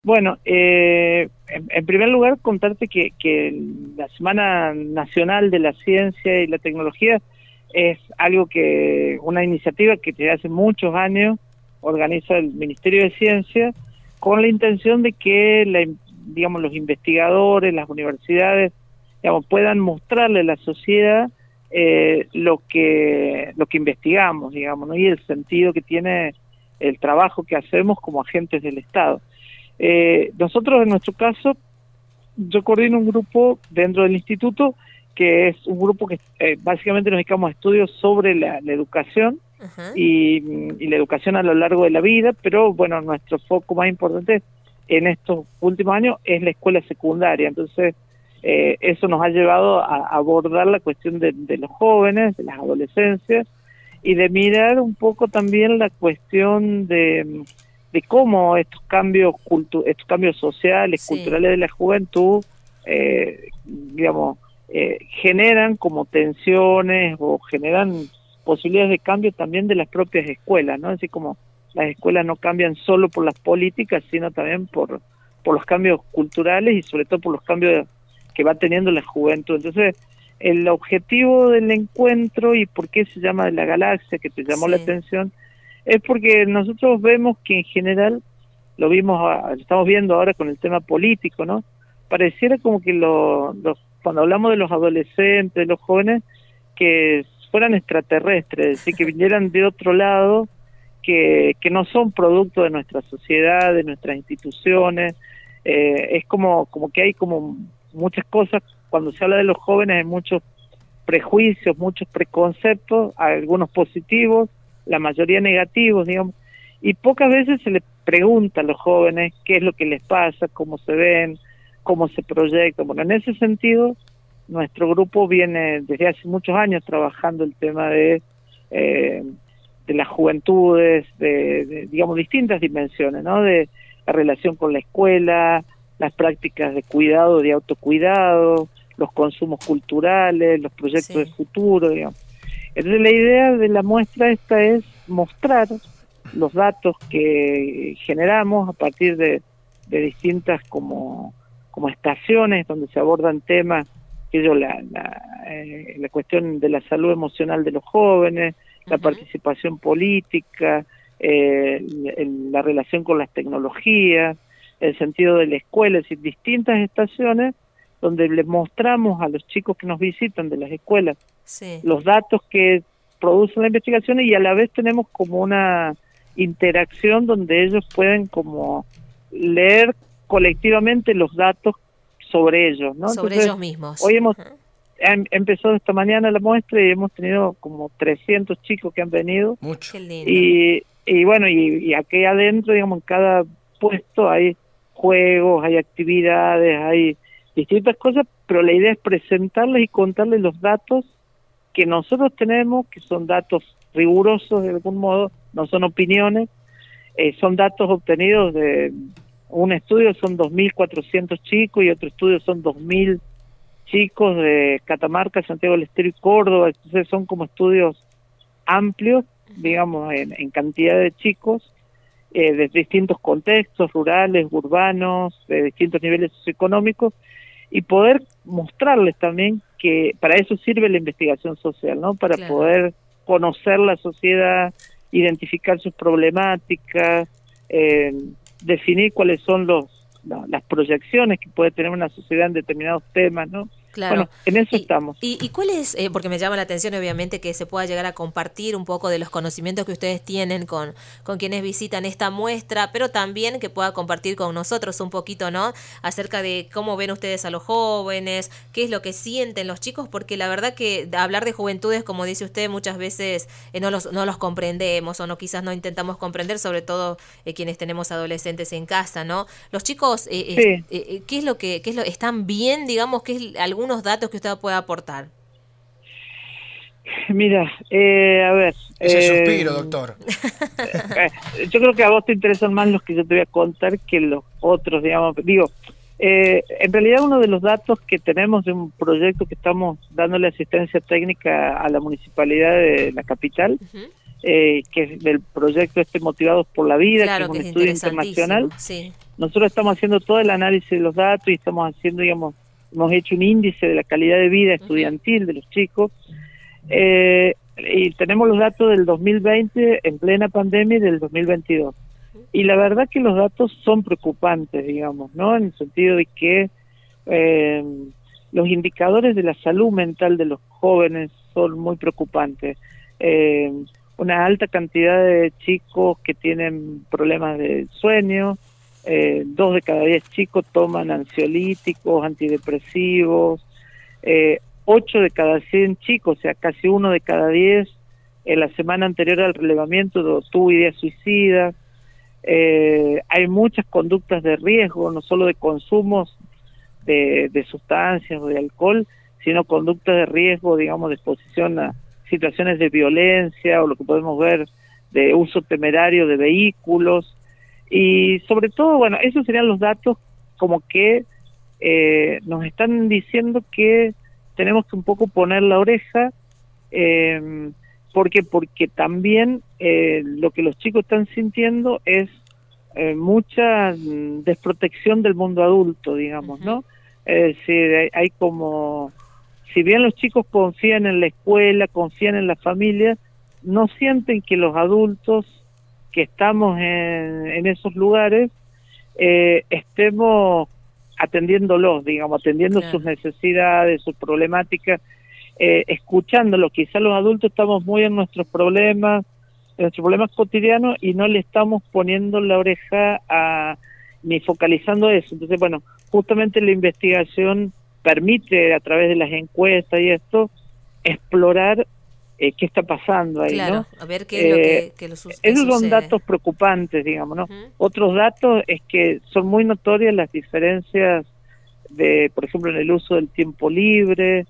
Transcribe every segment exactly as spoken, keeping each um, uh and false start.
Bueno, eh, en, en primer lugar contarte que, que la Semana Nacional de la Ciencia y la Tecnología es algo que, una iniciativa que desde hace muchos años organiza el Ministerio de Ciencia con la intención de que la, digamos, los investigadores, las universidades, digamos, puedan mostrarle a la sociedad eh, lo que lo que investigamos, digamos, ¿no? Y el sentido que tiene el trabajo que hacemos como agentes del Estado. Eh, nosotros, en nuestro caso, yo coordino un grupo dentro del instituto que es un grupo que eh, básicamente nos dedicamos a estudios sobre la, la educación Ajá. y, y la educación a lo largo de la vida, pero bueno, nuestro foco más importante en estos últimos años es la escuela secundaria. Entonces, eh, eso nos ha llevado a, a abordar la cuestión de, de los jóvenes, de las adolescencias, y de mirar un poco también la cuestión de de cómo estos cambios cultu estos cambios sociales, Sí. culturales de la juventud, eh, digamos, eh, generan como tensiones o generan posibilidades de cambio también de las propias escuelas, ¿no? Así como las escuelas no cambian solo por las políticas, sino también por, por los cambios culturales y sobre todo por los cambios que va teniendo la juventud. Entonces, el objetivo del encuentro y por qué se llama de la galaxia, que te llamó Sí. la atención, es porque nosotros vemos que en general, lo vimos, lo estamos viendo ahora con el tema político, ¿no? Pareciera como que lo, los, cuando hablamos de los adolescentes, de los jóvenes, que fueran extraterrestres, es decir, que vinieran de otro lado, que, que no son producto de nuestra sociedad, de nuestras instituciones. Eh, es como, como que hay como muchas cosas, cuando se habla de los jóvenes hay muchos prejuicios, muchos preconceptos, algunos positivos, la mayoría negativos, digamos, y pocas veces se les pregunta a los jóvenes qué es lo que les pasa, cómo se ven, cómo se proyectan. Bueno, en ese sentido, nuestro grupo viene desde hace muchos años trabajando el tema de, eh, de las juventudes, de, de, digamos, distintas dimensiones, ¿no? De la relación con la escuela, las prácticas de cuidado, de autocuidado, los consumos culturales, los proyectos Sí. de futuro, digamos. Entonces la idea de la muestra esta es mostrar los datos que generamos a partir de, de distintas como, como estaciones donde se abordan temas, que yo la, la, eh, la cuestión de la salud emocional de los jóvenes, la Uh-huh. participación política, eh, el, la relación con las tecnologías, el sentido de la escuela, es decir, distintas estaciones donde les mostramos a los chicos que nos visitan de las escuelas Sí. los datos que producen la investigación y a la vez tenemos como una interacción donde ellos pueden como leer colectivamente los datos sobre ellos, ¿no? Sobre Entonces, ellos mismos. hoy hemos Ajá. em, empezado esta mañana la muestra y hemos tenido como trescientos chicos que han venido. Mucho. Qué lindo. Y, y bueno, y, y aquí adentro, digamos, en cada puesto hay juegos, hay actividades, hay distintas cosas, pero la idea es presentarles y contarles los datos que nosotros tenemos, que son datos rigurosos de algún modo, no son opiniones, eh, son datos obtenidos de un estudio, son dos mil cuatrocientos chicos y otro estudio son dos mil chicos de Catamarca, Santiago del Estero y Córdoba. Entonces son como estudios amplios, digamos, en, en cantidad de chicos, eh, de distintos contextos, rurales, urbanos, de distintos niveles socioeconómicos, y poder mostrarles también que para eso sirve la investigación social, ¿no? Para Claro. poder conocer la sociedad, identificar sus problemáticas, eh, definir cuáles son los la, las proyecciones que puede tener una sociedad en determinados temas, ¿no? Claro. Bueno, en eso y, estamos. Y, y cuál es, eh, porque me llama la atención obviamente que se pueda llegar a compartir un poco de los conocimientos que ustedes tienen con, con quienes visitan esta muestra, pero también que pueda compartir con nosotros un poquito, ¿no? Acerca de cómo ven ustedes a los jóvenes, qué es lo que sienten los chicos, porque la verdad que hablar de juventudes, como dice usted, muchas veces eh, no, los, no los comprendemos o no quizás no intentamos comprender, sobre todo eh, quienes tenemos adolescentes en casa, ¿no? Los chicos, eh, Sí. eh, eh, ¿qué es lo que, qué es lo, están bien, digamos, qué es algún algunos datos que usted pueda aportar? Mira, eh, a ver... Ese eh, suspiro, doctor. Eh, yo creo que a vos te interesan más los que yo te voy a contar que los otros, digamos. Digo, eh, en realidad uno de los datos que tenemos de un proyecto que estamos dándole asistencia técnica a la municipalidad de la capital, uh-huh. eh, que es del proyecto este Motivados por la Vida, claro, que es un que es estudio internacional. Sí. nosotros estamos haciendo todo el análisis de los datos y estamos haciendo, digamos, hemos hecho un índice de la calidad de vida estudiantil de los chicos, eh, y tenemos los datos del dos mil veinte en plena pandemia y del dos mil veintidós. Y la verdad que los datos son preocupantes, digamos, ¿no? En el sentido de que eh, los indicadores de la salud mental de los jóvenes son muy preocupantes. Eh, una alta cantidad de chicos que tienen problemas de sueño, eh, dos de cada diez chicos toman ansiolíticos, antidepresivos, eh, ocho de cada cien chicos, o sea, casi uno de cada diez en la semana anterior al relevamiento tuvo ideas suicidas. Eh, hay muchas conductas de riesgo, no solo de consumos de, de sustancias o de alcohol, sino conductas de riesgo, digamos, de exposición a situaciones de violencia o lo que podemos ver de uso temerario de vehículos. Y sobre todo, bueno, esos serían los datos como que eh, nos están diciendo que tenemos que un poco poner la oreja, eh, porque porque también eh, lo que los chicos están sintiendo es eh, mucha desprotección del mundo adulto, digamos, ¿no? Es decir, hay, hay como, si bien los chicos confían en la escuela, confían en la familia, no sienten que los adultos que estamos en, en esos lugares eh, estemos atendiéndolos, digamos, atendiendo claro. sus necesidades, sus problemáticas, eh, escuchándolos. Quizá los adultos estamos muy en nuestros problemas, en nuestros problemas cotidianos y no le estamos poniendo la oreja a, ni focalizando eso. Entonces, bueno, justamente la investigación permite a través de las encuestas y esto explorar eh, qué está pasando ahí, claro, ¿no? A ver qué es lo que, que lo su Esos sucede. Son datos preocupantes, digamos, ¿no? Uh-huh. Otros datos es que son muy notorias las diferencias de, por ejemplo, en el uso del tiempo libre,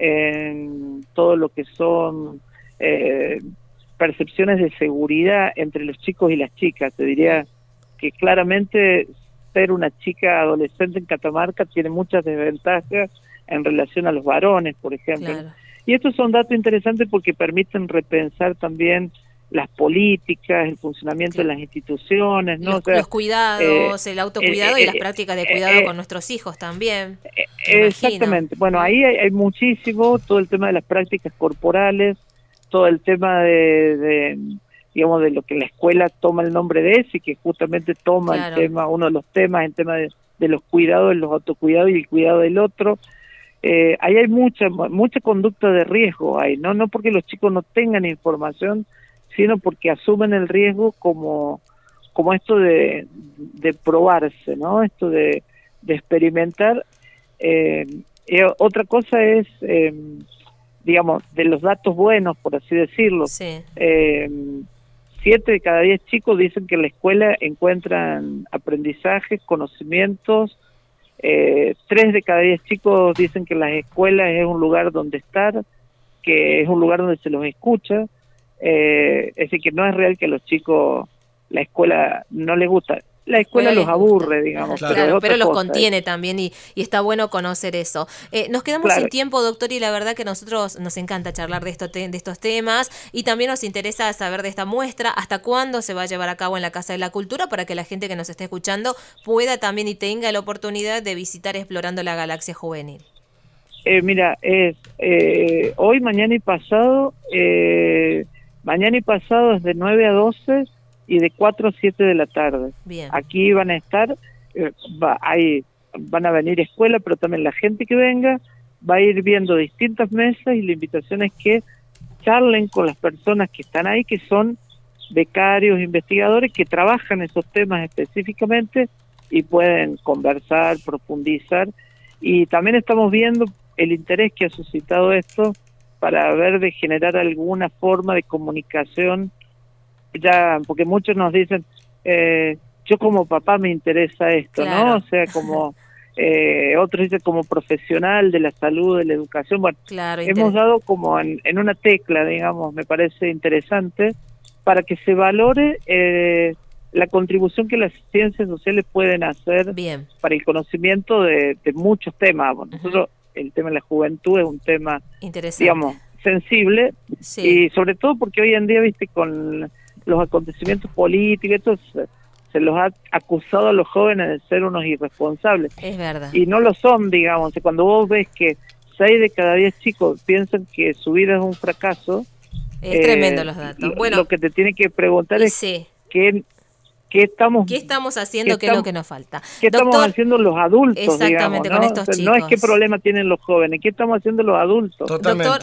en todo lo que son eh, percepciones de seguridad entre los chicos y las chicas. Te diría que claramente ser una chica adolescente en Catamarca tiene muchas desventajas en relación a los varones, por ejemplo. Claro. Y estos son datos interesantes porque permiten repensar también las políticas, el funcionamiento claro. de las instituciones, ¿no? Los, o sea, los cuidados, eh, el autocuidado eh, y las eh, prácticas de cuidado eh, con nuestros hijos también. Eh, exactamente. Bueno, ahí hay, hay muchísimo, todo el tema de las prácticas corporales, todo el tema de, de digamos, de lo que la escuela toma el nombre de eso y que justamente toma claro. el tema, uno de los temas, el tema de, de los cuidados, los autocuidados y el cuidado del otro. Eh, ahí hay mucha mucha conducta de riesgo, ahí, no no porque los chicos no tengan información, sino porque asumen el riesgo como como esto de, de probarse, ¿no? Esto de, de experimentar. Eh, eh, otra cosa es, eh, digamos, de los datos buenos, por así decirlo. Sí. Eh, siete de cada diez chicos dicen que en la escuela encuentran aprendizajes, conocimientos. Eh, tres de cada diez chicos dicen que las escuelas es un lugar donde estar, que es un lugar donde se los escucha. Eh, es decir, que no es real que a los chicos la escuela no les gusta. La escuela los aburre, digamos. Claro, pero, pero los contiene también y, y está bueno conocer eso. Eh, nos quedamos claro. sin tiempo, doctor, y la verdad que a nosotros nos encanta charlar de, esto te, de estos temas y también nos interesa saber de esta muestra, hasta cuándo se va a llevar a cabo en la Casa de la Cultura para que la gente que nos esté escuchando pueda también y tenga la oportunidad de visitar Explorando la Galaxia Juvenil. Eh, mira, es eh, hoy, mañana y pasado, eh, mañana y pasado es de nueve a doce y de cuatro a siete de la tarde. Bien. Aquí van a estar, eh, va, hay, van a venir escuela, pero también la gente que venga va a ir viendo distintas mesas y la invitación es que charlen con las personas que están ahí, que son becarios, investigadores, que trabajan esos temas específicamente y pueden conversar, profundizar. Y también estamos viendo el interés que ha suscitado esto para ver de generar alguna forma de comunicación, ya porque muchos nos dicen, eh, yo como papá me interesa esto, claro. ¿no? O sea, como eh, otros dicen como profesional de la salud, de la educación. Bueno, claro, hemos dado como en, en una tecla, digamos, me parece interesante, para que se valore eh, la contribución que las ciencias sociales pueden hacer Bien. para el conocimiento de, de muchos temas. Bueno, nosotros, uh-huh. el tema de la juventud es un tema, digamos, sensible, sí. y sobre todo porque hoy en día, viste, con los acontecimientos políticos, estos se, se los ha acusado a los jóvenes de ser unos irresponsables. Es verdad. Y no lo son, digamos. Cuando vos ves que seis de cada diez chicos piensan que su vida es un fracaso, es eh, tremendo los datos. Lo, bueno, lo que te tiene que preguntar es sí. qué, qué estamos qué estamos haciendo, qué, qué es lo que nos falta. ¿Qué Doctor, estamos haciendo los adultos? Exactamente, digamos, ¿no? con estos O sea, chicos. No es qué problema tienen los jóvenes, ¿qué estamos haciendo los adultos? Totalmente. Doctor,